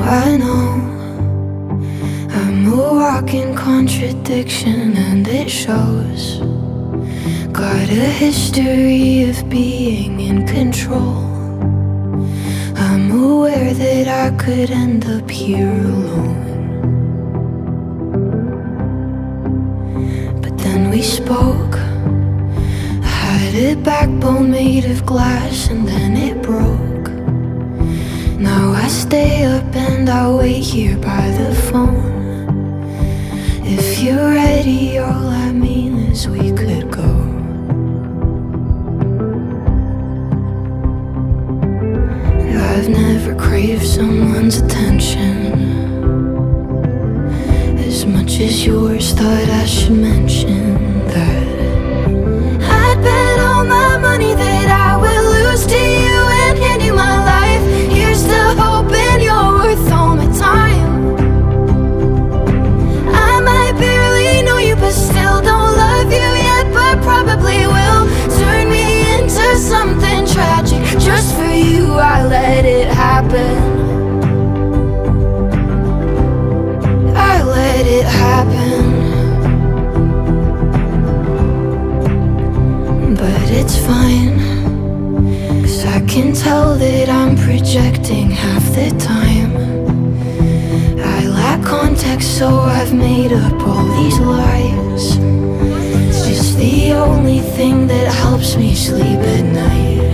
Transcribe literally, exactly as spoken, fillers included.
I know I'm a walking contradiction, and it shows. Got a history of being in control. I'm aware that I could end up here alone. But then we spoke. I had a backbone made of glass, and then it broke. Now I stay up and I wait here by the phone. If you're ready, all I mean is we could go. I've never craved someone's attention as much as yours thought I should mention that I'd bet all my money that I will lose to you and hand you my life. Here's the hope, and you're worth all my time. I might barely know you, but still don't love you yet, but probably will. Turn me into something tragic. Just for you, I let it happen. I let it happen. But it's fine, 'cause I can tell that I'm projecting half the time. I lack context, so I've made up all these lies. It's just the only thing that helps me sleep at night.